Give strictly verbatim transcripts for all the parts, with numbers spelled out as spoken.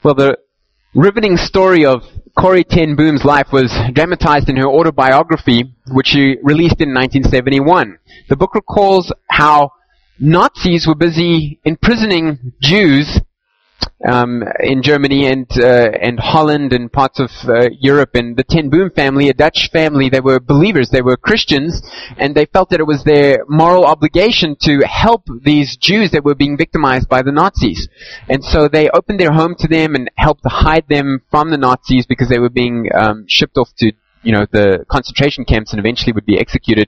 Well, the riveting story of Corrie ten Boom's life was dramatized in her autobiography, which she released in nineteen seventy-one. The book recalls how Nazis were busy imprisoning Jews um, in Germany and uh, and Holland and parts of uh, Europe. And the ten Boom family, a Dutch family, they were believers, they were Christians, and they felt that it was their moral obligation to help these Jews that were being victimized by the Nazis. And so they opened their home to them and helped hide them from the Nazis because they were being um, shipped off to, you know, the concentration camps and eventually would be executed.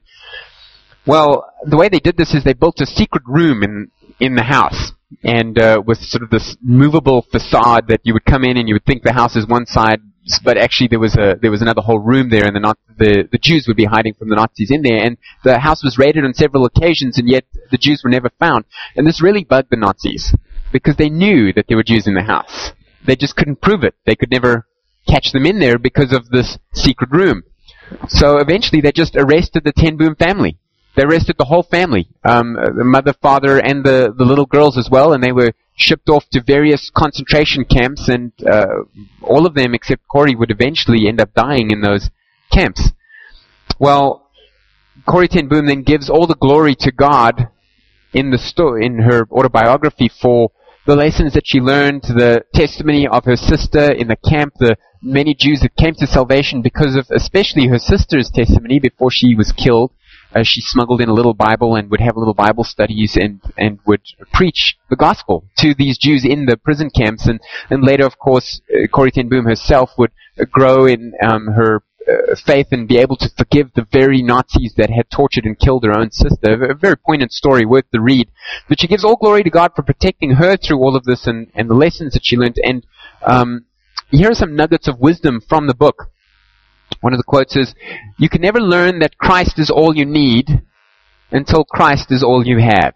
Well, the way they did this is they built a secret room in in the house, and uh, with sort of this movable facade that you would come in and you would think the house is one side, but actually there was a there was another whole room there, and the not, the the Jews would be hiding from the Nazis in there. And the house was raided on several occasions, and yet the Jews were never found. And this really bugged the Nazis because they knew that there were Jews in the house. They just couldn't prove it. They could never catch them in there because of this secret room. So eventually they just arrested the ten Boom family. They arrested the whole family, um, the mother, father, and the, the little girls as well, and they were shipped off to various concentration camps, and uh, all of them except Corrie would eventually end up dying in those camps. Well, Corrie ten Boom then gives all the glory to God in the sto- in her autobiography for the lessons that she learned, the testimony of her sister in the camp, the many Jews that came to salvation because of especially her sister's testimony before she was killed. Uh, she smuggled in a little Bible and would have little Bible studies and, and would preach the gospel to these Jews in the prison camps. And, and later, of course, uh, Corrie ten Boom herself would uh, grow in um, her uh, faith and be able to forgive the very Nazis that had tortured and killed her own sister. A very poignant story, worth the read. But she gives all glory to God for protecting her through all of this and, and the lessons that she learned. And um, here are some nuggets of wisdom from the book. One of the quotes is, "You can never learn that Christ is all you need until Christ is all you have."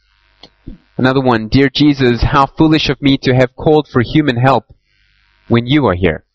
Another one, "Dear Jesus, how foolish of me to have called for human help when you are here."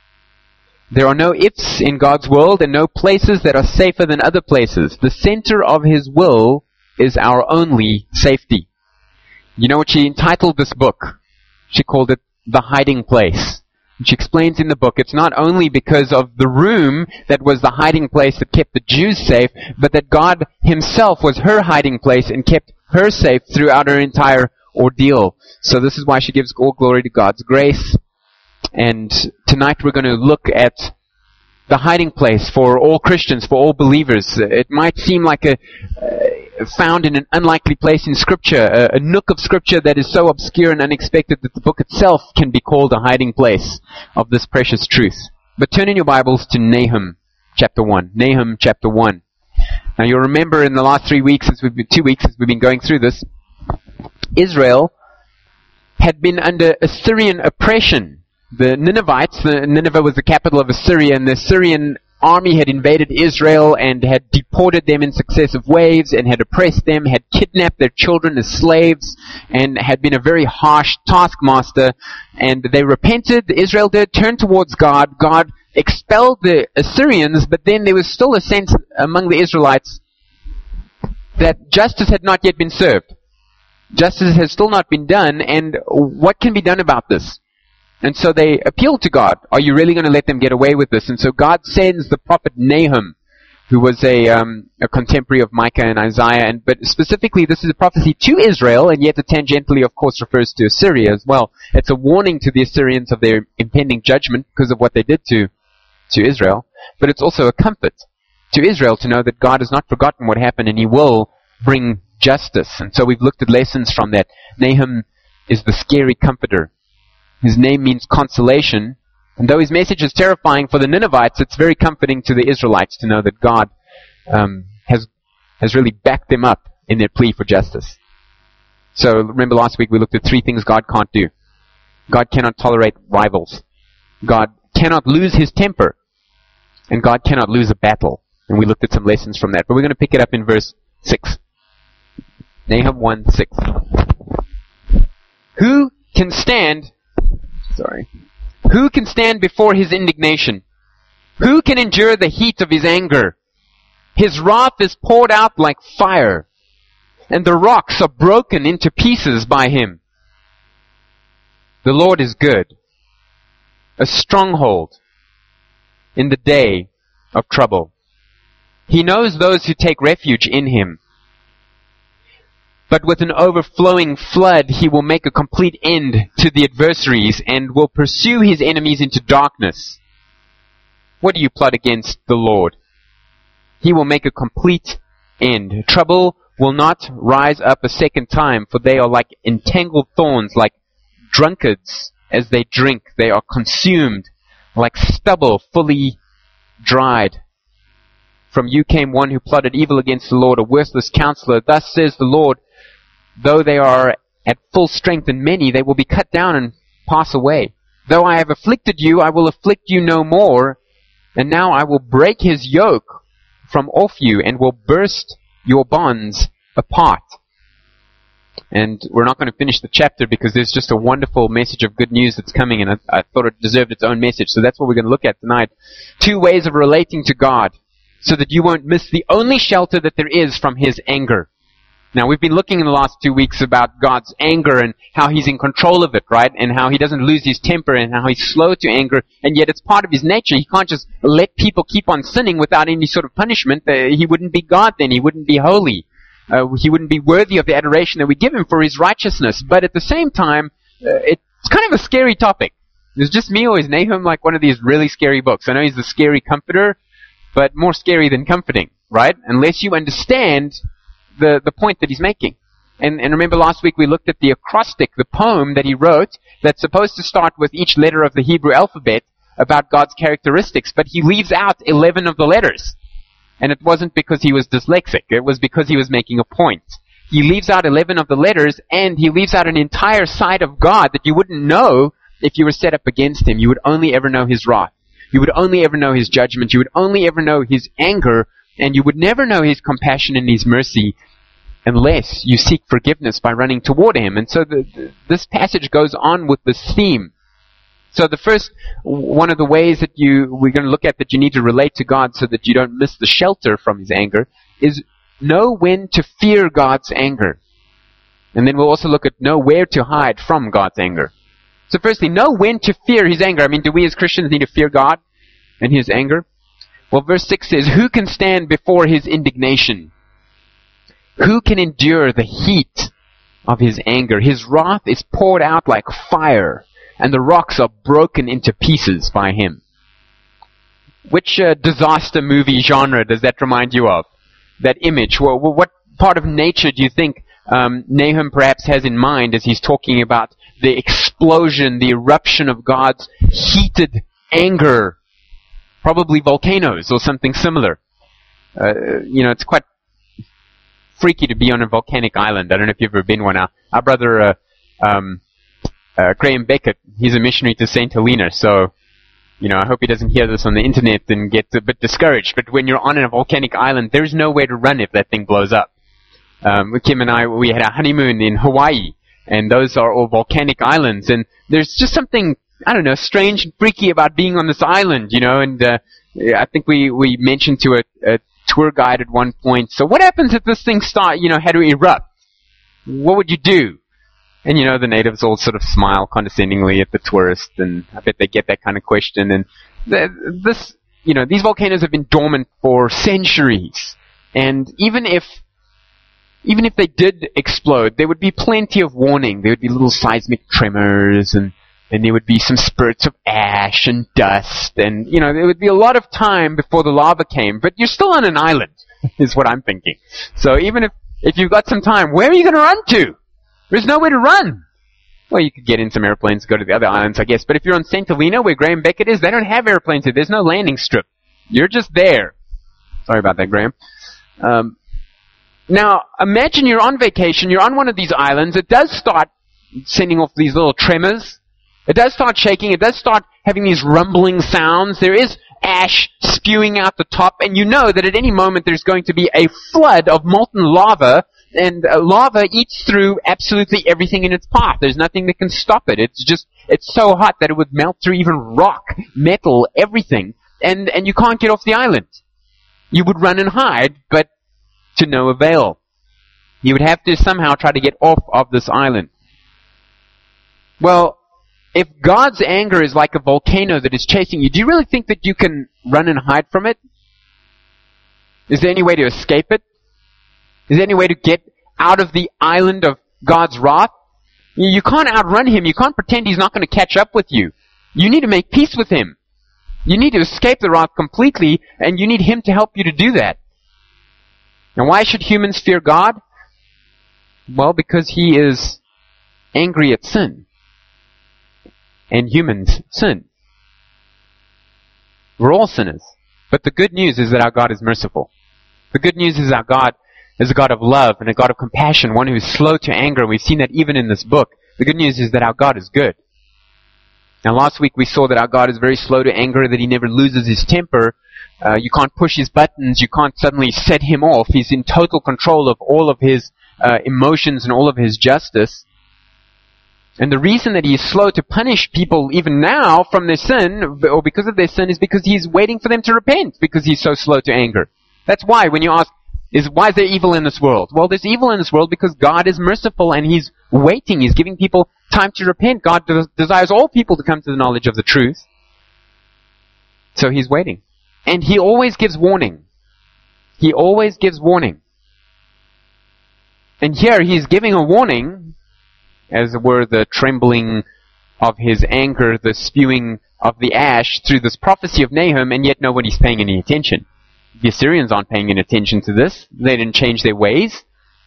There are no ifs in God's world and no places that are safer than other places. The center of His will is our only safety. You know what she entitled this book? She called it The Hiding Place. She explains in the book, it's not only because of the room that was the hiding place that kept the Jews safe, but that God Himself was her hiding place and kept her safe throughout her entire ordeal. So this is why she gives all glory to God's grace. And tonight we're going to look at the hiding place for all Christians, for all believers. It might seem like a uh, found in an unlikely place in Scripture, a, a nook of Scripture that is so obscure and unexpected that the book itself can be called a hiding place of this precious truth. But turn in your Bibles to Nahum chapter one. Nahum chapter one. Now you'll remember in the last three weeks, since we've been, two weeks since we've been going through this, Israel had been under Assyrian oppression. The Ninevites, the Nineveh was the capital of Assyria, and the Assyrian army had invaded Israel and had deported them in successive waves and had oppressed them, had kidnapped their children as slaves, and had been a very harsh taskmaster. And they repented, Israel did, turned towards God. God expelled the Assyrians, but then there was still a sense among the Israelites that justice had not yet been served. Justice has still not been done, and what can be done about this? And so they appealed to God. Are you really going to let them get away with this? And so God sends the prophet Nahum, who was a, um, a contemporary of Micah and Isaiah. And but specifically, this is a prophecy to Israel, and yet it tangentially, of course, refers to Assyria as well. It's a warning to the Assyrians of their impending judgment because of what they did to to Israel. But it's also a comfort to Israel to know that God has not forgotten what happened, and He will bring justice. And so we've looked at lessons from that. Nahum is the scary comforter. His name means consolation, and though his message is terrifying for the Ninevites, it's very comforting to the Israelites to know that God um, has has really backed them up in their plea for justice. So remember last week we looked at three things God can't do. God cannot tolerate rivals. God cannot lose His temper. And God cannot lose a battle. And we looked at some lessons from that. But we're going to pick it up in verse six. Nahum one six. Who can stand... Sorry. Who can stand before His indignation? Who can endure the heat of His anger? His wrath is poured out like fire, and the rocks are broken into pieces by Him. The Lord is good, a stronghold in the day of trouble. He knows those who take refuge in him. But with an overflowing flood, he will make a complete end to the adversaries and will pursue his enemies into darkness. What do you plot against the Lord? He will make a complete end. Trouble will not rise up a second time, for they are like entangled thorns, like drunkards as they drink. They are consumed like stubble fully dried. From you came one who plotted evil against the Lord, a worthless counselor. Thus says the Lord, though they are at full strength and many, they will be cut down and pass away. Though I have afflicted you, I will afflict you no more. And now I will break his yoke from off you and will burst your bonds apart. And we're not going to finish the chapter because there's just a wonderful message of good news that's coming, and I, I thought it deserved its own message. So that's what we're going to look at tonight. Two ways of relating to God so that you won't miss the only shelter that there is from his anger. Now, we've been looking in the last two weeks about God's anger and how he's in control of it, right? And how he doesn't lose his temper and how he's slow to anger, and yet it's part of his nature. He can't just let people keep on sinning without any sort of punishment. Uh, he wouldn't be God then. He wouldn't be holy. Uh, he wouldn't be worthy of the adoration that we give him for his righteousness. But at the same time, uh, it's kind of a scary topic. Is just me, or is Nahum like one of these really scary books? I know he's the scary comforter, but more scary than comforting, right? Unless you understand the, the point that he's making. And, and remember last week we looked at the acrostic, the poem that he wrote, that's supposed to start with each letter of the Hebrew alphabet about God's characteristics, but he leaves out eleven of the letters. And it wasn't because he was dyslexic. It was because he was making a point. He leaves out eleven of the letters, and he leaves out an entire side of God that you wouldn't know if you were set up against him. You would only ever know his wrath. You would only ever know his judgment. You would only ever know his anger, and you would never know his compassion and his mercy unless you seek forgiveness by running toward him. And so the, the, this passage goes on with this theme. So the first, one of the ways that you, we're going to look at that you need to relate to God so that you don't miss the shelter from his anger is know when to fear God's anger. And then we'll also look at know where to hide from God's anger. So firstly, know when to fear his anger. I mean, do we as Christians need to fear God and his anger? Well, verse six says, who can stand before his indignation? Who can endure the heat of his anger? His wrath is poured out like fire, and the rocks are broken into pieces by him. Which uh, disaster movie genre does that remind you of? That image? Well, what part of nature do you think um, Nahum perhaps has in mind as he's talking about the explosion, the eruption of God's heated anger? Probably volcanoes or something similar. Uh, you know, it's quite freaky to be on a volcanic island. I don't know if you've ever been one. Our, our brother, uh, um, uh, Graham Beckett, he's a missionary to Saint Helena, so, you know, I hope he doesn't hear this on the internet and get a bit discouraged. But when you're on a volcanic island, there's nowhere to run if that thing blows up. Um, Kim and I, we had our honeymoon in Hawaii, and those are all volcanic islands, and there's just something, I don't know, strange and freaky about being on this island, you know, and uh, I think we, we mentioned to a, a tour guide at one point, so what happens if this thing start, you know, had to erupt? What would you do? And, you know, the natives all sort of smile condescendingly at the tourist, and I bet they get that kind of question, and the, this, you know, these volcanoes have been dormant for centuries, and even if even if they did explode, there would be plenty of warning. There would be little seismic tremors, and and there would be some spurts of ash and dust, and, you know, there would be a lot of time before the lava came, but you're still on an island, is what I'm thinking. So even if, if you've got some time, where are you going to run to? There's nowhere to run. Well, you could get in some airplanes, go to the other islands, I guess, but if you're on Saint Helena, where Graham Beckett is, they don't have airplanes here. There's no landing strip. You're just there. Sorry about that, Graham. Um, now, imagine you're on vacation, you're on one of these islands, it does start sending off these little tremors. It does start shaking. It does start having these rumbling sounds. There is ash spewing out the top, and you know that at any moment there's going to be a flood of molten lava, and uh, lava eats through absolutely everything in its path. There's nothing that can stop it. It's just, it's so hot that it would melt through even rock, metal, everything, and, and you can't get off the island. You would run and hide, but to no avail. You would have to somehow try to get off of this island. Well, if God's anger is like a volcano that is chasing you, do you really think that you can run and hide from it? Is there any way to escape it? Is there any way to get out of the island of God's wrath? You can't outrun him. You can't pretend he's not going to catch up with you. You need to make peace with him. You need to escape the wrath completely, and you need him to help you to do that. Now, why should humans fear God? Well, because he is angry at sin. And humans sin. We're all sinners. But the good news is that our God is merciful. The good news is our God is a God of love and a God of compassion, one who is slow to anger. We've seen that even in this book. The good news is that our God is good. Now last week we saw that our God is very slow to anger, that he never loses his temper. Uh, you can't push his buttons. You can't suddenly set him off. He's in total control of all of his uh, emotions and all of his justice. And the reason that he is slow to punish people even now from their sin, or because of their sin, is because he's waiting for them to repent, because he's so slow to anger. That's why when you ask, is why is there evil in this world? Well, there's evil in this world because God is merciful and he's waiting. He's giving people time to repent. God des- desires all people to come to the knowledge of the truth. So he's waiting. And he always gives warning. He always gives warning. And here he's giving a warning, as it were, the trembling of his anger, the spewing of the ash through this prophecy of Nahum, and yet nobody's paying any attention. The Assyrians aren't paying any attention to this. They didn't change their ways.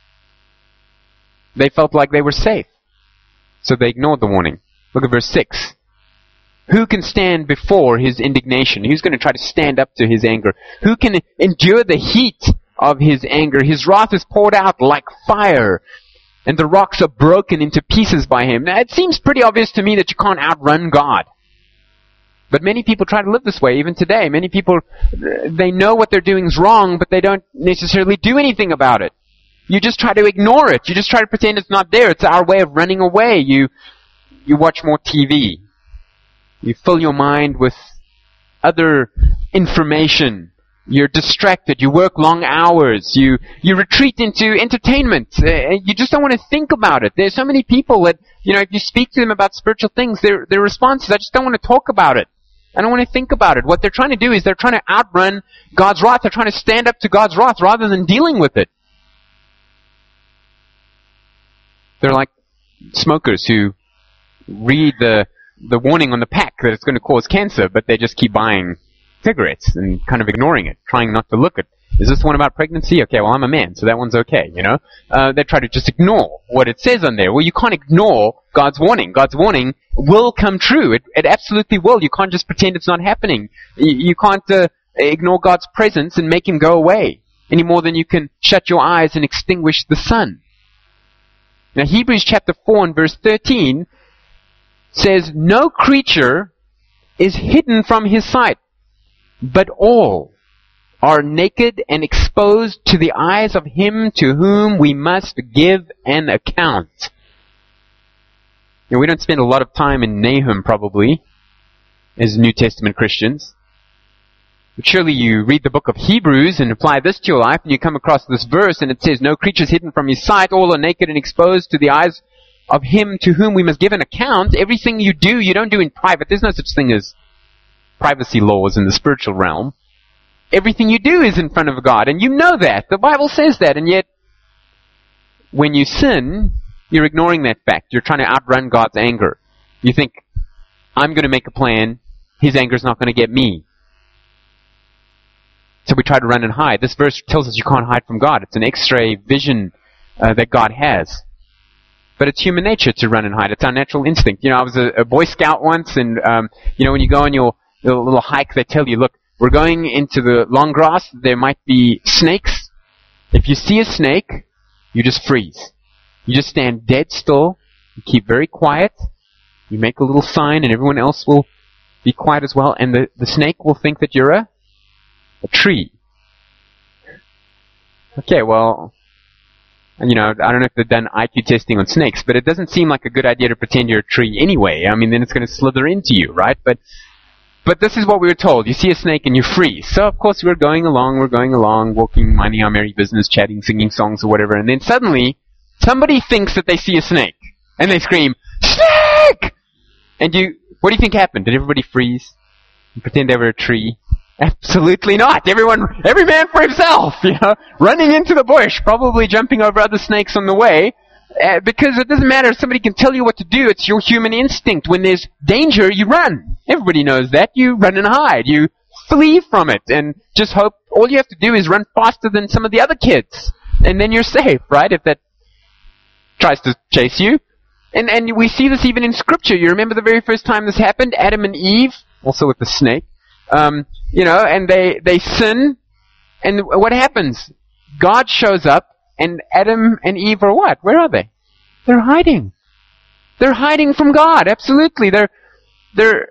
They felt like they were safe. So they ignored the warning. Look at verse six. Who can stand before his indignation? Who's going to try to stand up to his anger? Who can endure the heat of his anger? His wrath is poured out like fire, and the rocks are broken into pieces by him. Now, it seems pretty obvious to me that you can't outrun God. But many people try to live this way, even today. Many people, they know what they're doing is wrong, but they don't necessarily do anything about it. You just try to ignore it. You just try to pretend it's not there. It's our way of running away. You, you watch more T V. You fill your mind with other information. You're distracted. You work long hours. You, you retreat into entertainment. Uh, you just don't want to think about it. There's so many people that, you know, if you speak to them about spiritual things, their, their response is, I just don't want to talk about it. I don't want to think about it. What they're trying to do is they're trying to outrun God's wrath. They're trying to stand up to God's wrath rather than dealing with it. They're like smokers who read the, the warning on the pack that it's going to cause cancer, but they just keep buying cigarettes and kind of ignoring it, trying not to look at, is this one about pregnancy? Okay, well, I'm a man, so that one's okay, you know? Uh, they try to just ignore what it says on there. Well, you can't ignore God's warning. God's warning will come true. It, it absolutely will. You can't just pretend it's not happening. You, you can't uh, ignore God's presence and make him go away any more than you can shut your eyes and extinguish the sun. Now, Hebrews chapter four and verse thirteen says, no creature is hidden from his sight, but all are naked and exposed to the eyes of him to whom we must give an account. Now, we don't spend a lot of time in Nahum, probably, as New Testament Christians. But surely you read the book of Hebrews and apply this to your life, and you come across this verse, and it says, no creature is hidden from his sight, all are naked and exposed to the eyes of him to whom we must give an account. Everything you do, you don't do in private. There's no such thing as privacy laws in the spiritual realm. Everything you do is in front of God, and you know that. The Bible says that, and yet, when you sin, you're ignoring that fact. You're trying to outrun God's anger. You think, I'm going to make a plan, his anger's not going to get me. So we try to run and hide. This verse tells us you can't hide from God. It's an X-ray vision uh, that God has. But it's human nature to run and hide. It's our natural instinct. You know, I was a, a Boy Scout once, and, um, you know, when you go on your little, little hike, they tell you, look, we're going into the long grass. There might be snakes. If you see a snake, you just freeze. You just stand dead still. You keep very quiet. You make a little sign, and everyone else will be quiet as well. And the, the snake will think that you're a, a tree. Okay, well, you know, I don't know if they've done I Q testing on snakes, but it doesn't seem like a good idea to pretend you're a tree anyway. I mean, then it's going to slither into you, right? But But this is what we were told. You see a snake and you freeze. So, of course, we're going along, we're going along, walking, minding our merry business, chatting, singing songs or whatever. And then suddenly, somebody thinks that they see a snake. And they scream, snake! And you, what do you think happened? Did everybody freeze and pretend they were a tree? Absolutely not. Everyone, every man for himself, you know, running into the bush, probably jumping over other snakes on the way, uh, because it doesn't matter if somebody can tell you what to do. It's your human instinct. When there's danger, you run. Everybody knows that. You run and hide. You flee from it and just hope all you have to do is run faster than some of the other kids. And then you're safe, right? If that tries to chase you. And, and we see this even in Scripture. You remember the very first time this happened? Adam and Eve, also with the snake. Um, you know, and they, they sin, and what happens? God shows up, and Adam and Eve are what? Where are they? They're hiding. They're hiding from God, absolutely. They're, they're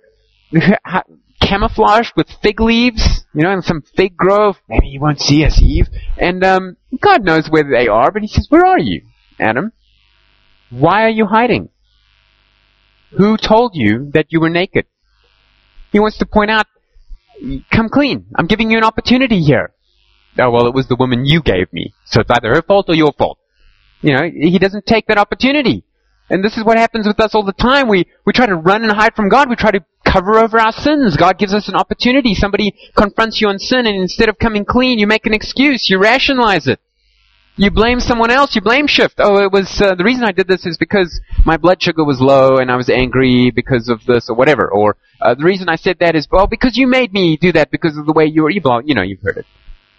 camouflaged with fig leaves, you know, in some fig grove. Maybe you won't see us, Eve. And, um, God knows where they are, but he says, where are you, Adam? Why are you hiding? Who told you that you were naked? He wants to point out, come clean. I'm giving you an opportunity here. Oh, well, it was the woman you gave me. So it's either her fault or your fault. You know, he doesn't take that opportunity. And this is what happens with us all the time. We, we try to run and hide from God. We try to cover over our sins. God gives us an opportunity. Somebody confronts you on sin, and instead of coming clean, you make an excuse. You rationalize it. You blame someone else. You blame shift. Oh, it was, uh, the reason I did this is because my blood sugar was low and I was angry because of this or whatever. Or, uh, the reason I said that is, well, because you made me do that because of the way you were, you, you know, you've heard it.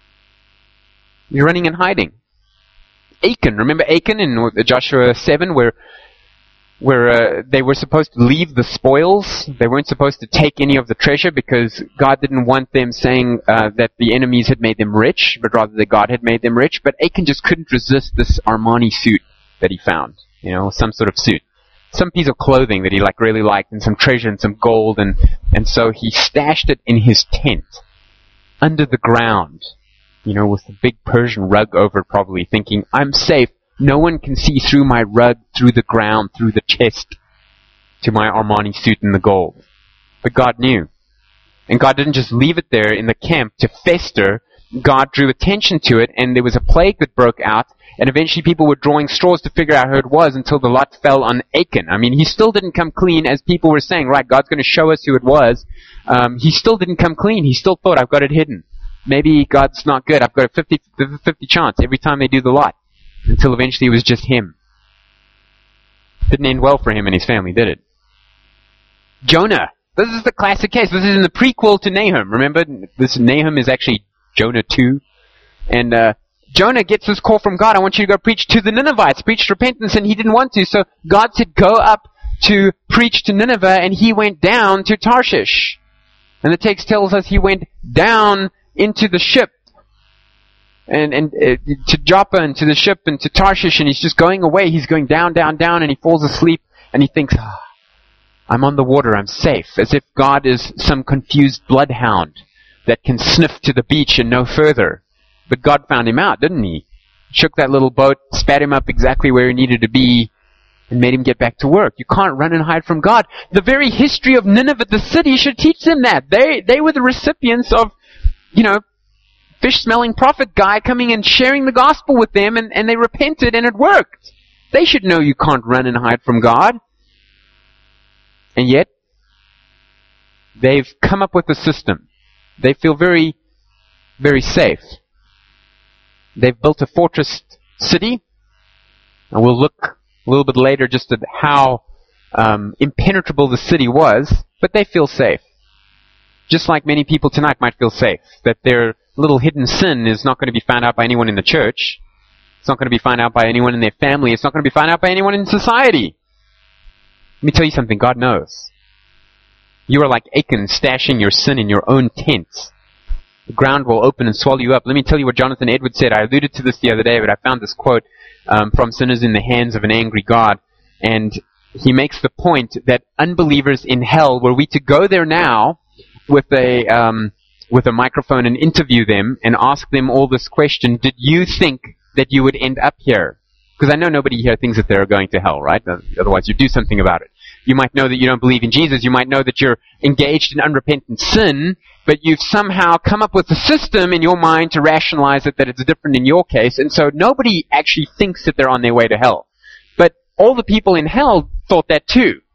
You're running and hiding. Achan, remember Achan in Joshua seven where, where, uh, they were supposed to leave the spoils? They weren't supposed to take any of the treasure because God didn't want them saying, uh, that the enemies had made them rich, but rather that God had made them rich. But Achan just couldn't resist this Armani suit that he found. You know, some sort of suit. Some piece of clothing that he like really liked, and some treasure and some gold, and, and so he stashed it in his tent. Under the ground. You know, with a big Persian rug over it probably, thinking, I'm safe. No one can see through my rug, through the ground, through the chest, to my Armani suit and the gold. But God knew. And God didn't just leave it there in the camp to fester. God drew attention to it, and there was a plague that broke out, and eventually people were drawing straws to figure out who it was until the lot fell on Achan. I mean, he still didn't come clean, as people were saying, right, God's going to show us who it was. Um, he still didn't come clean. He still thought, I've got it hidden. Maybe God's not good. I've got a fifty fifty chance every time they do the lot. Until eventually it was just him. Didn't end well for him and his family, did it? Jonah. This is the classic case. This is in the prequel to Nahum. Remember, this Nahum is actually Jonah two. And uh, Jonah gets this call from God. I want you to go preach to the Ninevites. Preach repentance, and he didn't want to. So God said, go up to preach to Nineveh, and he went down to Tarshish. And the text tells us he went down into the ship, and and uh, to Joppa and to the ship and to Tarshish, and he's just going away. He's going down, down, down, and he falls asleep, and he thinks, oh, I'm on the water, I'm safe, as if God is some confused bloodhound that can sniff to the beach and no further. But God found him out, didn't he? Shook that little boat, spat him up exactly where he needed to be, and made him get back to work. You can't run and hide from God. The very history of Nineveh, the city, should teach them that. They they were the recipients of, you know, fish-smelling prophet guy coming and sharing the gospel with them, and, and they repented, and it worked. They should know you can't run and hide from God. And yet, they've come up with a system. They feel very, very safe. They've built a fortress city, and we'll look a little bit later just at how um, impenetrable the city was, but they feel safe. Just like many people tonight might feel safe, that their little hidden sin is not going to be found out by anyone in the church. It's not going to be found out by anyone in their family. It's not going to be found out by anyone in society. Let me tell you something, God knows. You are like Achan, stashing your sin in your own tent. The ground will open and swallow you up. Let me tell you what Jonathan Edwards said. I alluded to this the other day, but I found this quote um, from Sinners in the Hands of an Angry God. And he makes the point that unbelievers in hell, were we to go there now with a um, with a microphone and interview them and ask them all this question, did you think that you would end up here? Because I know nobody here thinks that they're going to hell, right? Otherwise you do something about it. You might know that you don't believe in Jesus. You might know that you're engaged in unrepentant sin, but you've somehow come up with a system in your mind to rationalize it that it's different in your case, and so nobody actually thinks that they're on their way to hell. But all the people in hell thought that too.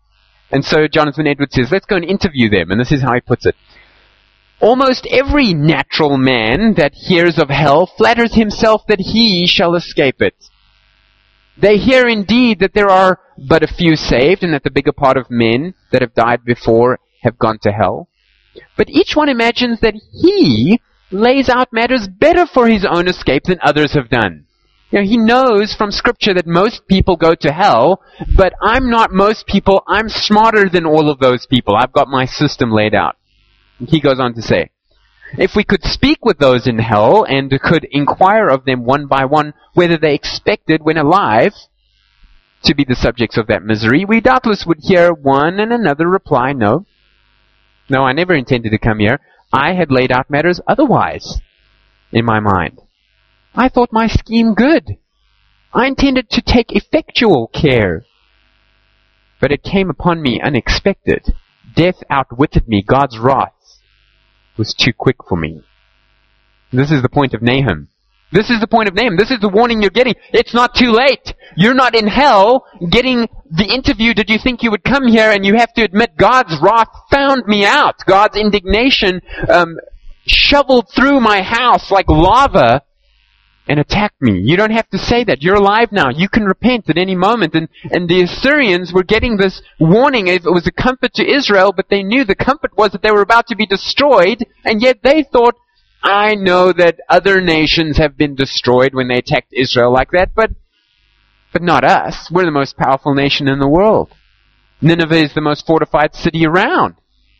And so Jonathan Edwards says, let's go and interview them. And this is how he puts it. Almost every natural man that hears of hell flatters himself that he shall escape it. They hear indeed that there are but a few saved, and that the bigger part of men that have died before have gone to hell. But each one imagines that he lays out matters better for his own escape than others have done. You know, he knows from Scripture that most people go to hell, but I'm not most people. I'm smarter than all of those people. I've got my system laid out. And he goes on to say, if we could speak with those in hell and could inquire of them one by one whether they expected when alive to be the subjects of that misery, we doubtless would hear one and another reply, no. No, I never intended to come here. I had laid out matters otherwise in my mind. I thought my scheme good. I intended to take effectual care. But it came upon me unexpected. Death outwitted me. God's wrath was too quick for me. This is the point of Nahum. This is the point of Nahum. This is the warning you're getting. It's not too late. You're not in hell getting the interview. Did you think you would come here? And you have to admit God's wrath found me out. God's indignation um, shoveled through my house like lava and attacked me. You don't have to say that. You're alive now. You can repent at any moment. And, and the Assyrians were getting this warning. It was a comfort to Israel, but they knew the comfort was that they were about to be destroyed, and yet they thought, I know that other nations have been destroyed when they attacked Israel like that, but but not us. We're the most powerful nation in the world. Nineveh is the most fortified city around.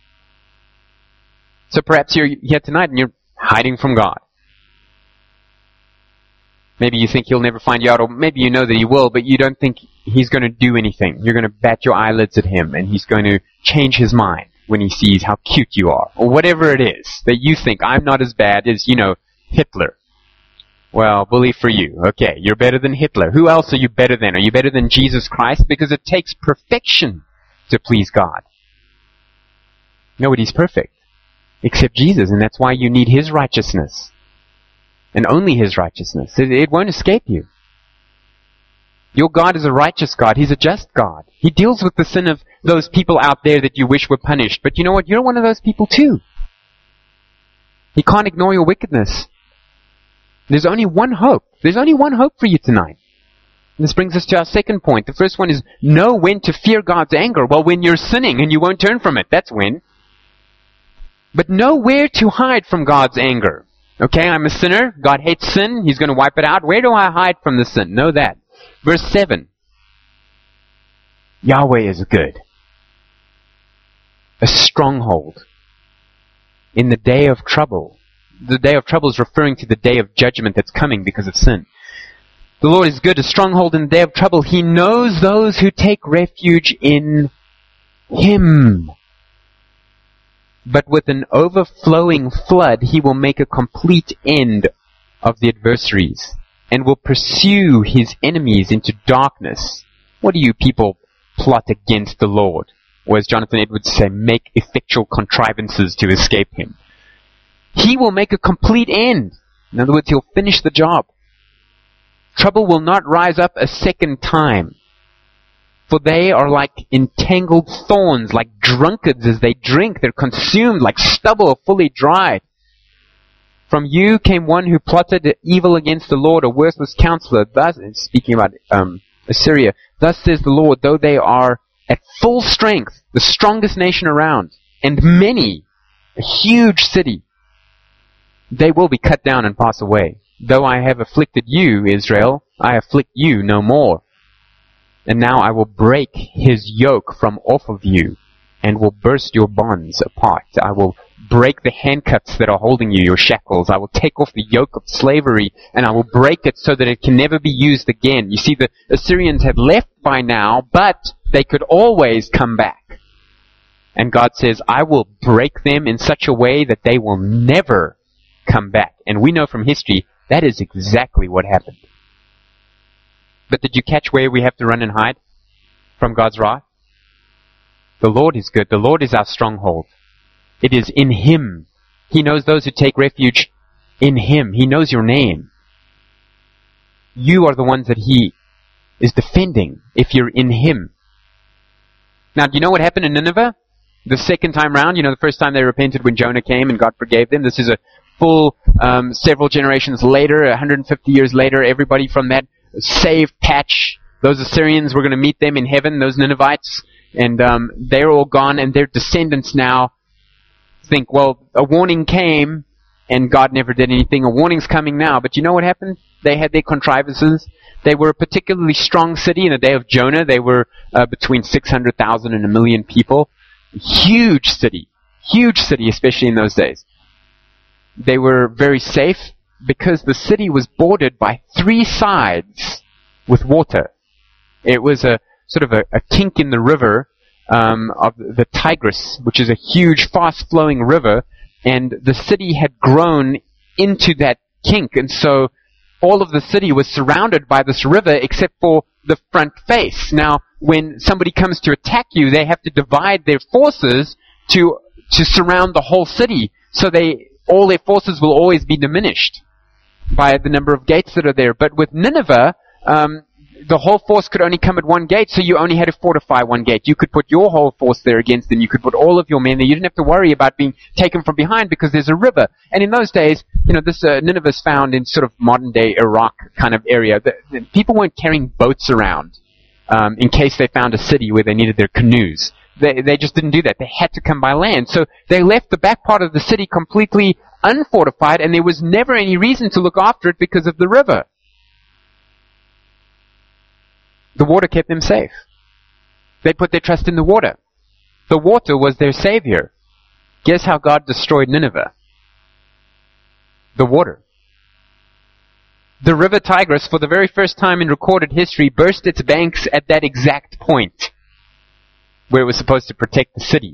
So perhaps you're here tonight and you're hiding from God. Maybe you think He'll never find you out, or maybe you know that He will, but you don't think He's going to do anything. You're going to bat your eyelids at Him, and He's going to change His mind when He sees how cute you are, or whatever it is that you think, I'm not as bad as, you know, Hitler. Well, bully for you. Okay, you're better than Hitler. Who else are you better than? Are you better than Jesus Christ? Because it takes perfection to please God. Nobody's perfect except Jesus, and that's why you need His righteousness. And only His righteousness. It, it won't escape you. Your God is a righteous God. He's a just God. He deals with the sin of those people out there that you wish were punished. But you know what? You're one of those people too. He can't ignore your wickedness. There's only one hope. There's only one hope for you tonight. And this brings us to our second point. The first one is know when to fear God's anger. Well, when you're sinning and you won't turn from it. That's when. But know where to hide from God's anger. Okay, I'm a sinner. God hates sin. He's going to wipe it out. Where do I hide from the sin? Know that. Verse seven. Yahweh is good. A stronghold. In the day of trouble. The day of trouble is referring to the day of judgment that's coming because of sin. The Lord is good, a stronghold in the day of trouble. He knows those who take refuge in Him. But with an overflowing flood, He will make a complete end of the adversaries and will pursue His enemies into darkness. What do you people plot against the Lord? Or as Jonathan Edwards say, make effectual contrivances to escape Him. He will make a complete end. In other words, He'll finish the job. Trouble will not rise up a second time. For they are like entangled thorns, like drunkards as they drink. They're consumed like stubble fully dried. From you came one who plotted evil against the Lord, a worthless counselor. Thus, speaking about um, Assyria, thus says the Lord, though they are at full strength, the strongest nation around, and many, a huge city, they will be cut down and pass away. Though I have afflicted you, Israel, I afflict you no more. And now I will break his yoke from off of you, and will burst your bonds apart. I will break the handcuffs that are holding you, your shackles. I will take off the yoke of slavery, and I will break it so that it can never be used again. You see, the Assyrians had left by now, but they could always come back. And God says, I will break them in such a way that they will never come back. And we know from history, that is exactly what happened. But did you catch where we have to run and hide from God's wrath? The Lord is good. The Lord is our stronghold. It is in Him. He knows those who take refuge in Him. He knows your name. You are the ones that He is defending if you're in Him. Now, do you know what happened in Nineveh? The second time round, you know, the first time they repented when Jonah came and God forgave them. This is a full, um, several generations later, one hundred fifty years later, everybody from that saved patch, those Assyrians, we're going to meet them in heaven, those Ninevites, and um, they're all gone, and their descendants now think, well, a warning came, and God never did anything. A warning's coming now, but you know what happened? They had their contrivances. They were a particularly strong city in the day of Jonah. They were uh, between six hundred thousand and a million people. Huge city. Huge city, especially in those days. They were very safe because the city was bordered by three sides with water. It was a sort of a, a kink in the river um, of the Tigris, which is a huge, fast-flowing river, and the city had grown into that kink, and so all of the city was surrounded by this river except for the front face. Now, when somebody comes to attack you, they have to divide their forces to to surround the whole city, so they all their forces will always be diminished by the number of gates that are there. But with Nineveh, um, the whole force could only come at one gate, so you only had to fortify one gate. You could put your whole force there against them. You could put all of your men there. You didn't have to worry about being taken from behind because there's a river. And in those days, you know, this uh, Nineveh is found in sort of modern-day Iraq kind of area. The, the people weren't carrying boats around um, in case they found a city where they needed their canoes. They, they just didn't do that. They had to come by land. So they left the back part of the city completely unfortified, and there was never any reason to look after it because of the river. The water kept them safe. They put their trust in the water. The water was their savior. Guess how God destroyed Nineveh? The water. The river Tigris, for the very first time in recorded history, burst its banks at that exact point where it was supposed to protect the city.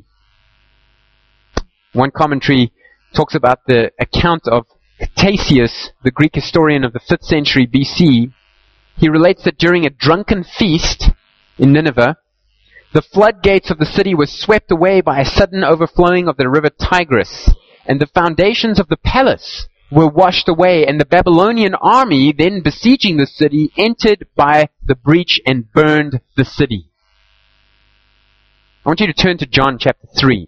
One commentary talks about the account of Ctesias, the Greek historian of the fifth century B C. He relates that during a drunken feast in Nineveh, the floodgates of the city were swept away by a sudden overflowing of the river Tigris, and the foundations of the palace were washed away, and the Babylonian army, then besieging the city, entered by the breach and burned the city. I want you to turn to John chapter three.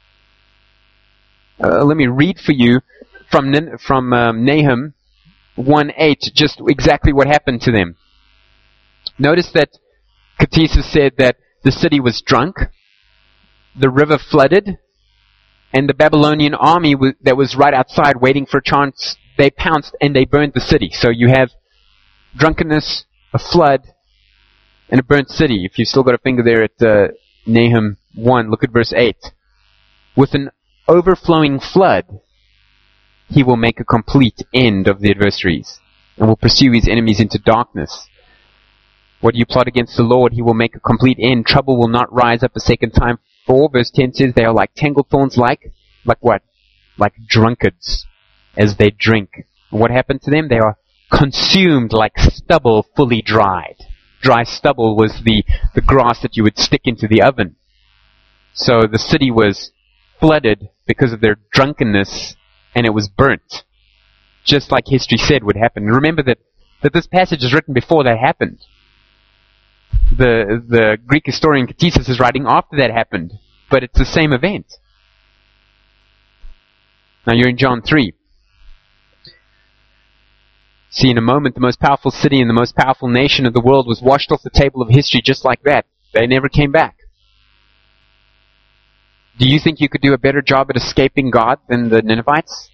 Uh, let me read for you from, from um, Nahum one eight, just exactly what happened to them. Notice that Ctesias said that the city was drunk, the river flooded, and the Babylonian army w- that was right outside waiting for a chance, they pounced and they burned the city. So you have drunkenness, a flood, and a burnt city. If you've still got a finger there at uh, Nahum one, look at verse eight. With an overflowing flood, he will make a complete end of the adversaries, and will pursue his enemies into darkness. What do you plot against the Lord? He will make a complete end. Trouble will not rise up a second time. For, verse ten says, they are like tangled thorns, like, like what? Like drunkards, as they drink. And what happened to them? They are consumed like stubble fully dried. Dry stubble was the, the grass that you would stick into the oven. So the city was flooded because of their drunkenness, and it was burnt, just like history said would happen. And remember that, that this passage is written before that happened. The the Greek historian Ctesias is writing after that happened, but it's the same event. Now you're in John three. See, in a moment, the most powerful city and the most powerful nation of the world was washed off the table of history just like that. They never came back. Do you think you could do a better job at escaping God than the Ninevites?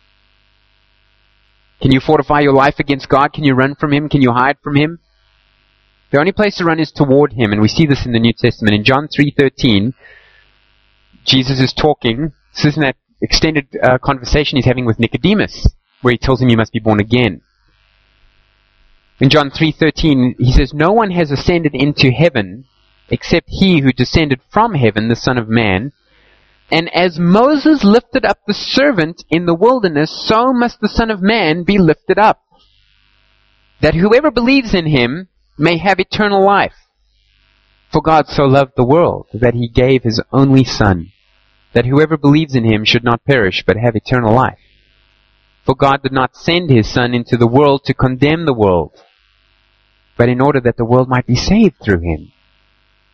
Can you fortify your life against God? Can you run from Him? Can you hide from Him? The only place to run is toward Him, and we see this in the New Testament. In John three thirteen, Jesus is talking. This is in that extended uh, conversation He's having with Nicodemus, where He tells him you must be born again. In John three thirteen, He says, no one has ascended into heaven except He who descended from heaven, the Son of Man. And as Moses lifted up the servant in the wilderness, so must the Son of Man be lifted up, that whoever believes in Him may have eternal life. For God so loved the world that He gave His only Son, that whoever believes in Him should not perish but have eternal life. For God did not send His Son into the world to condemn the world, but in order that the world might be saved through Him.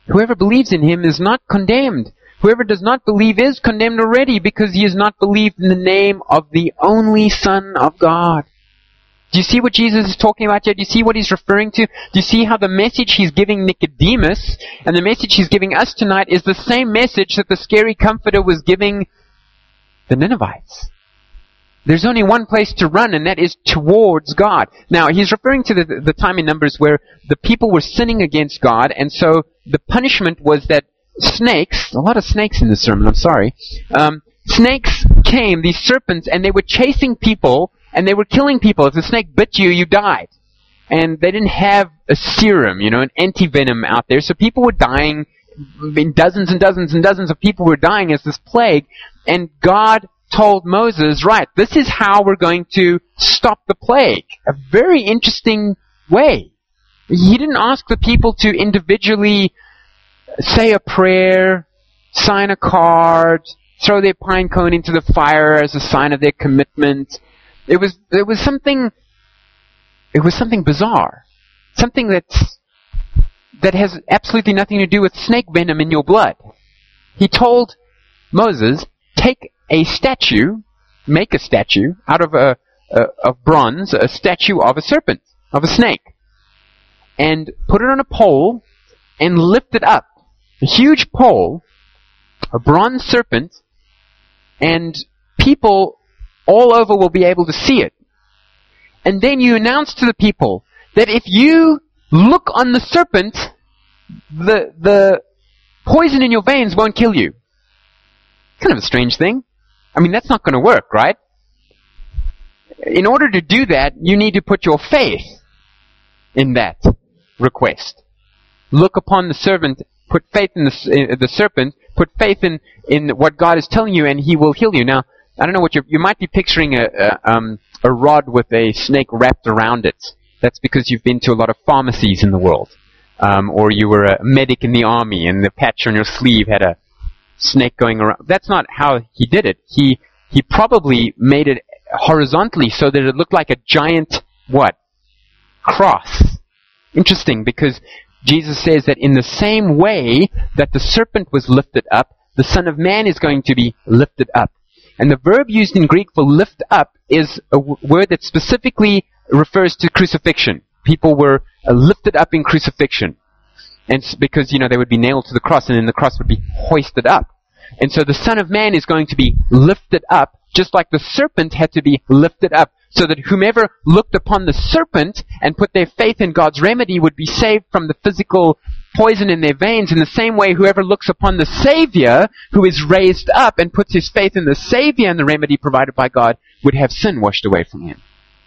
Whoever believes in him is not condemned. Whoever does not believe is condemned already because he has not believed in the name of the only Son of God. Do you see what Jesus is talking about here? Do you see what he's referring to? Do you see how the message he's giving Nicodemus and the message he's giving us tonight is the same message that the scary comforter was giving the Ninevites? There's only one place to run, and that is towards God. Now, he's referring to the, the time in Numbers where the people were sinning against God, and so the punishment was that snakes, a lot of snakes in this sermon, I'm sorry, um, snakes came, these serpents, and they were chasing people, and they were killing people. If the snake bit you, you died. And they didn't have a serum, you know, an anti-venom out there, so people were dying, in dozens and dozens and dozens of people were dying as this plague, and God told Moses, right, this is how we're going to stop the plague. A very interesting way. He didn't ask the people to individually say a prayer, sign a card, throw their pine cone into the fire as a sign of their commitment. It was, it was something, it was something bizarre. Something that's, that has absolutely nothing to do with snake venom in your blood. He told Moses, take a statue, make a statue out of a, a of bronze, a statue of a serpent, of a snake, and put it on a pole and lift it up. A huge pole, a bronze serpent, and people all over will be able to see it. And then you announce to the people that if you look on the serpent, the the poison in your veins won't kill you. Kind of a strange thing. I mean, that's not going to work, right? In order to do that, you need to put your faith in that request. Look upon the serpent, put faith in the, uh, the serpent, put faith in, in what God is telling you, and he will heal you. Now, I don't know what you're, you might be picturing a, a, um, a rod with a snake wrapped around it. That's because you've been to a lot of pharmacies in the world. Um, or you were a medic in the army, and the patch on your sleeve had a snake going around. That's not how he did it. He he probably made it horizontally so that it looked like a giant, what? Cross. Interesting, because Jesus says that in the same way that the serpent was lifted up, the Son of Man is going to be lifted up. And the verb used in Greek for lift up is a w- word that specifically refers to crucifixion. People were uh, lifted up in crucifixion. And it's because, you know, they would be nailed to the cross, and then the cross would be hoisted up. And so the Son of Man is going to be lifted up, just like the serpent had to be lifted up, so that whomever looked upon the serpent and put their faith in God's remedy would be saved from the physical poison in their veins. In the same way, whoever looks upon the Savior, who is raised up and puts his faith in the Savior and the remedy provided by God, would have sin washed away from him.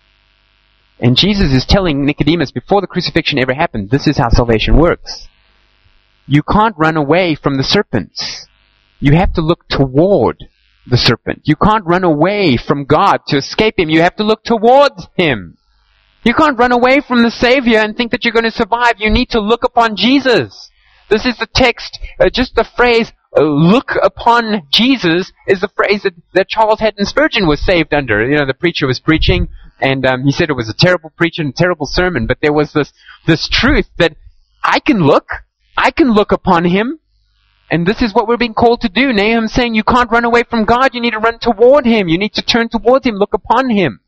And Jesus is telling Nicodemus before the crucifixion ever happened, this is how salvation works. You can't run away from the serpents. You have to look toward the serpent. You can't run away from God to escape him. You have to look towards him. You can't run away from the Savior and think that you're going to survive. You need to look upon Jesus. This is the text, uh, just the phrase, uh, look upon Jesus, is the phrase that, that Charles Haddon Spurgeon was saved under. You know, the preacher was preaching, and um, he said it was a terrible preaching and terrible sermon, but there was this this truth that I can look, I can look upon him, and this is what we're being called to do. Nahum's saying you can't run away from God, you need to run toward him, you need to turn towards him, look upon him.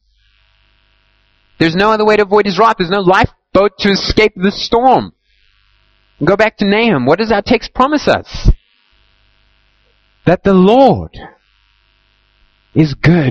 There's no other way to avoid his wrath, there's no lifeboat to escape the storm. Go back to Nahum, what does our text promise us? That the Lord is good.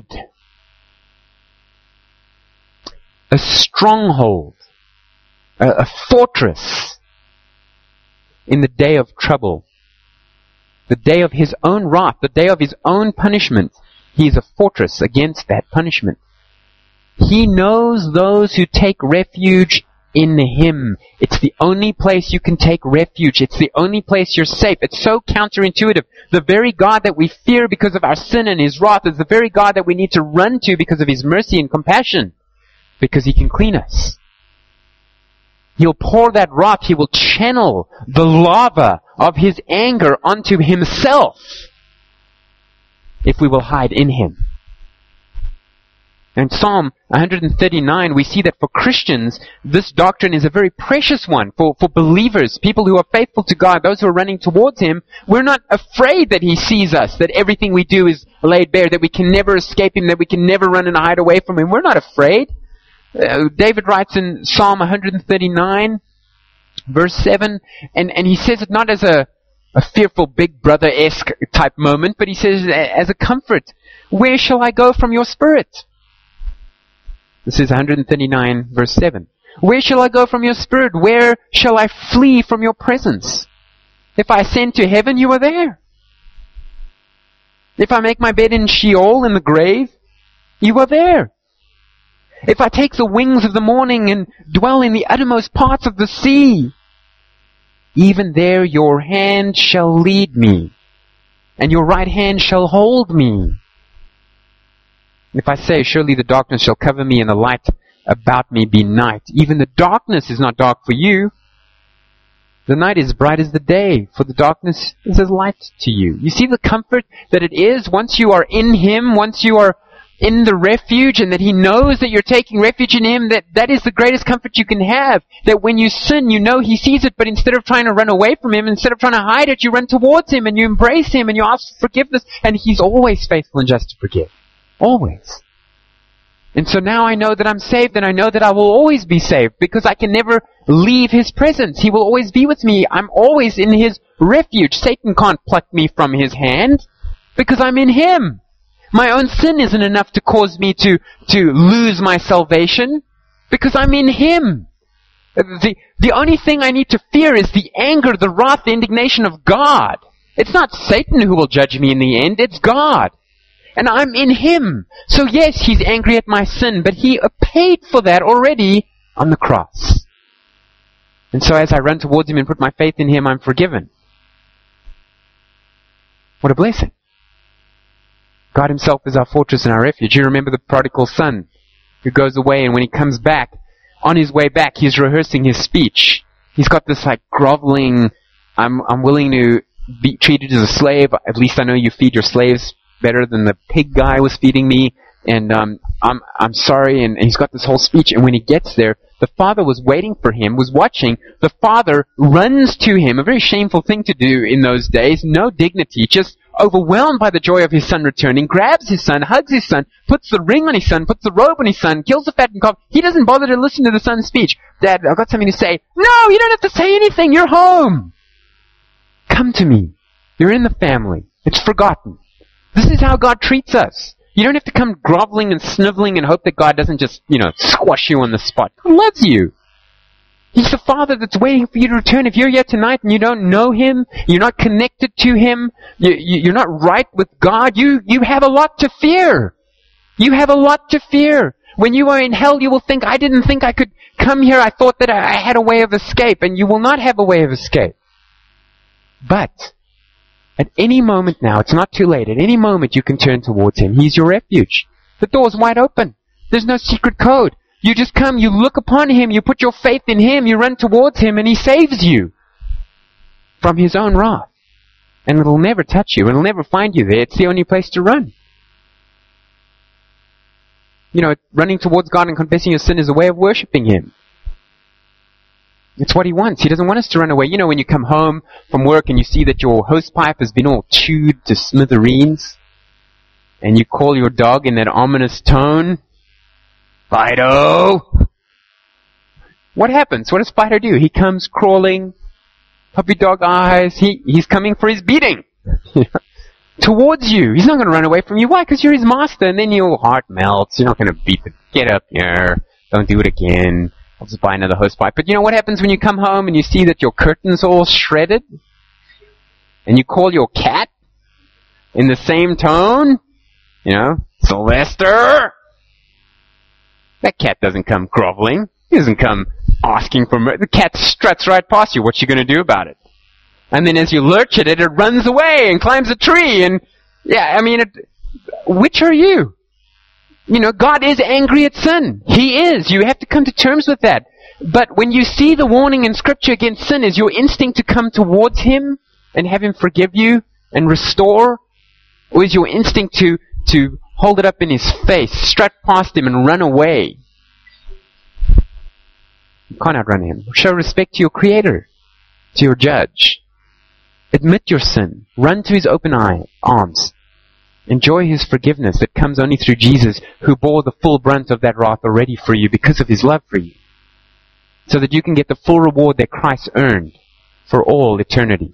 A stronghold, a, a fortress in the day of trouble, the day of his own wrath, the day of his own punishment. He is a fortress against that punishment. He knows those who take refuge in him. It's the only place you can take refuge. It's the only place you're safe. It's so counterintuitive. The very God that we fear because of our sin and his wrath is the very God that we need to run to because of his mercy and compassion. Because he can clean us. He'll pour that wrath, he will channel the lava of his anger onto himself if we will hide in him. In Psalm one thirty-nine, we see that for Christians, this doctrine is a very precious one. For, for believers, people who are faithful to God, those who are running towards Him, we're not afraid that He sees us, that everything we do is laid bare, that we can never escape Him, that we can never run and hide away from Him. We're not afraid. Uh, David writes in Psalm one thirty-nine, verse seven, and, and he says it not as a, a fearful big brother-esque type moment, but he says as a comfort, where shall I go from your spirit? This is one thirty-nine, verse seven. Where shall I go from your spirit? Where shall I flee from your presence? If I ascend to heaven, you are there. If I make my bed in Sheol, in the grave, you are there. If I take the wings of the morning and dwell in the uttermost parts of the sea, even there your hand shall lead me, and your right hand shall hold me. If I say, surely the darkness shall cover me and the light about me be night, even the darkness is not dark for you. The night is bright as the day, for the darkness is as light to you. You see the comfort that it is once you are in Him, once you are in the refuge, and that He knows that you're taking refuge in Him, that that is the greatest comfort you can have. That when you sin, you know He sees it, but instead of trying to run away from Him, instead of trying to hide it, you run towards Him and you embrace Him and you ask for forgiveness, and He's always faithful and just to forgive. Always. And so now I know that I'm saved, and I know that I will always be saved, because I can never leave His presence. He will always be with me. I'm always in His refuge. Satan can't pluck me from His hand, because I'm in Him. My own sin isn't enough to cause me to, to lose my salvation, because I'm in Him. The, the only thing I need to fear is the anger, the wrath, the indignation of God. It's not Satan who will judge me in the end, it's God. And I'm in Him. So yes, He's angry at my sin, but He paid for that already on the cross. And so as I run towards Him and put my faith in Him, I'm forgiven. What a blessing. God Himself is our fortress and our refuge. You remember the prodigal son who goes away, and when he comes back, on his way back, he's rehearsing his speech. He's got this like groveling, I'm, I'm willing to be treated as a slave. At least I know you feed your slaves better than the pig guy was feeding me, and um, I'm I'm sorry, and, and he's got this whole speech, and when he gets there, the father was waiting for him, was watching. The father runs to him, a very shameful thing to do in those days, no dignity, just overwhelmed by the joy of his son returning, grabs his son, hugs his son, puts the ring on his son, puts the robe on his son, kills the fattened calf. He doesn't bother to listen to the son's speech. Dad, I've got something to say. No, you don't have to say anything, you're home. Come to me. You're in the family. It's forgotten. This is how God treats us. You don't have to come groveling and sniveling and hope that God doesn't just, you know, squash you on the spot. He loves you. He's the Father that's waiting for you to return. If you're here tonight and you don't know Him, you're not connected to Him, you, you, you're not right with God, you, you have a lot to fear. You have a lot to fear. When you are in hell, you will think, I didn't think I could come here. I thought that I had a way of escape. And you will not have a way of escape. But at any moment now, it's not too late, at any moment you can turn towards Him. He's your refuge. The door's wide open. There's no secret code. You just come, you look upon Him, you put your faith in Him, you run towards Him, and He saves you from His own wrath. And it'll never touch you. It'll never find you there. It's the only place to run. You know, running towards God and confessing your sin is a way of worshipping Him. It's what He wants. He doesn't want us to run away. You know, when you come home from work and you see that your hose pipe has been all chewed to smithereens, and you call your dog in that ominous tone, Fido! What happens? What does Fido do? He comes crawling, puppy dog eyes, he, he's coming for his beating. Towards you. He's not going to run away from you. Why? Because you're his master, and then your heart melts. You're not going to beat the, get up here, don't do it again. I'll just buy another hosepipe. But you know what happens when you come home and you see that your curtain's all shredded? And you call your cat in the same tone? You know, Sylvester! That cat doesn't come groveling. He doesn't come asking for mercy. The cat struts right past you. What you going to do about it? And then as you lurch at it, it runs away and climbs a tree. And yeah, I mean, it, which are you? You know, God is angry at sin. He is. You have to come to terms with that. But when you see the warning in Scripture against sin, is your instinct to come towards Him and have Him forgive you and restore? Or is your instinct to, to hold it up in his face, strut past him and run away. You can't outrun him. Show respect to your Creator, to your Judge. Admit your sin. Run to his open eye, arms. Enjoy his forgiveness that comes only through Jesus, who bore the full brunt of that wrath already for you because of his love for you, so that you can get the full reward that Christ earned for all eternity.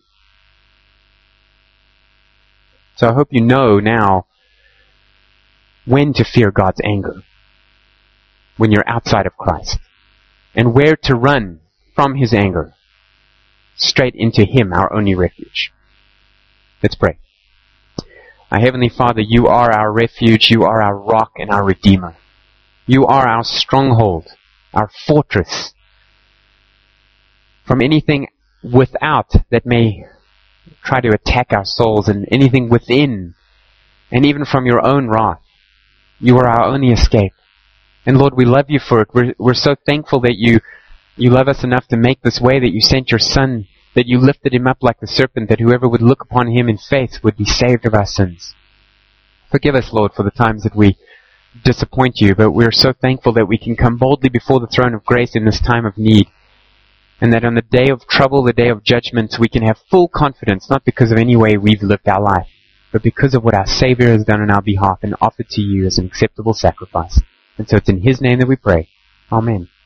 So I hope you know now when to fear God's anger when you're outside of Christ, and where to run from his anger straight into him, our only refuge. Let's pray. Our Heavenly Father, you are our refuge, you are our rock and our Redeemer. You are our stronghold, our fortress from anything without that may try to attack our souls, and anything within, and even from your own wrath. You are our only escape. And Lord, we love you for it. We're, we're so thankful that you, you love us enough to make this way, that you sent your Son, that you lifted him up like the serpent, that whoever would look upon him in faith would be saved of our sins. Forgive us, Lord, for the times that we disappoint you, but we're so thankful that we can come boldly before the throne of grace in this time of need, and that on the day of trouble, the day of judgment, we can have full confidence, not because of any way we've lived our life, but because of what our Savior has done on our behalf and offered to you as an acceptable sacrifice. And so it's in his name that we pray. Amen.